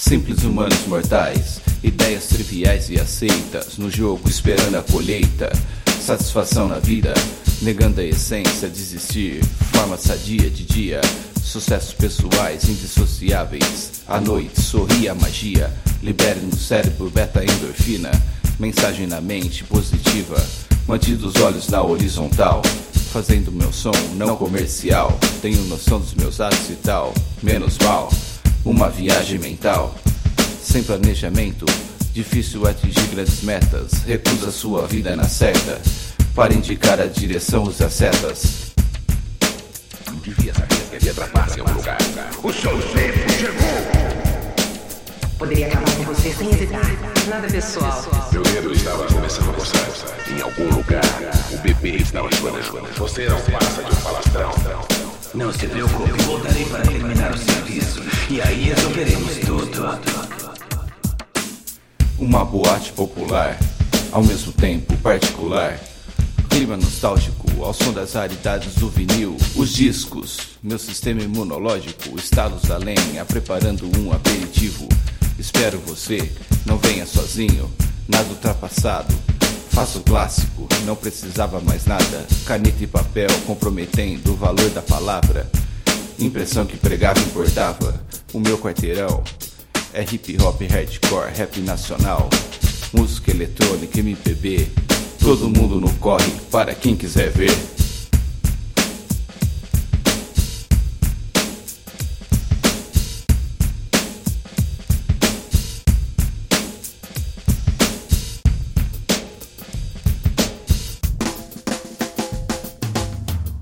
Simples humanos mortais, ideias triviais e aceitas, no jogo esperando a colheita. Satisfação na vida, negando a essência, desistir. Forma sadia de dia, sucessos pessoais indissociáveis. À noite sorri a magia, libere no cérebro beta-endorfina. Mensagem na mente positiva, mantido os olhos na horizontal. Fazendo meu som não comercial, tenho noção dos meus atos e tal. Menos mal, uma viagem mental. Sem planejamento, difícil atingir grandes metas. Recusa sua vida na certa, para indicar a direção use as setas. Não devia saber que havia trapaça em algum lugar. O seu tempo chegou! Poderia acabar com você sem hesitar. Nada pessoal. Meu dedo estava começando a coçar. Em algum lugar, o bebê estava chorando. Você não passa de um falastrão. Não se preocupe, voltarei para terminar o serviço. E aí resolveremos tudo. Uma boate popular, ao mesmo tempo particular. Clima nostálgico, ao som das raridades do vinil. Os discos, meu sistema imunológico, estalos da lenha, preparando um aperitivo. Espero você, não venha sozinho, nada ultrapassado. Faço o clássico, não precisava mais nada. Caneta e papel comprometendo o valor da palavra. Impressão que pregava e importava. O meu quarteirão é hip hop, hardcore, rap nacional. Música eletrônica, MPB. Todo mundo no corre para quem quiser ver.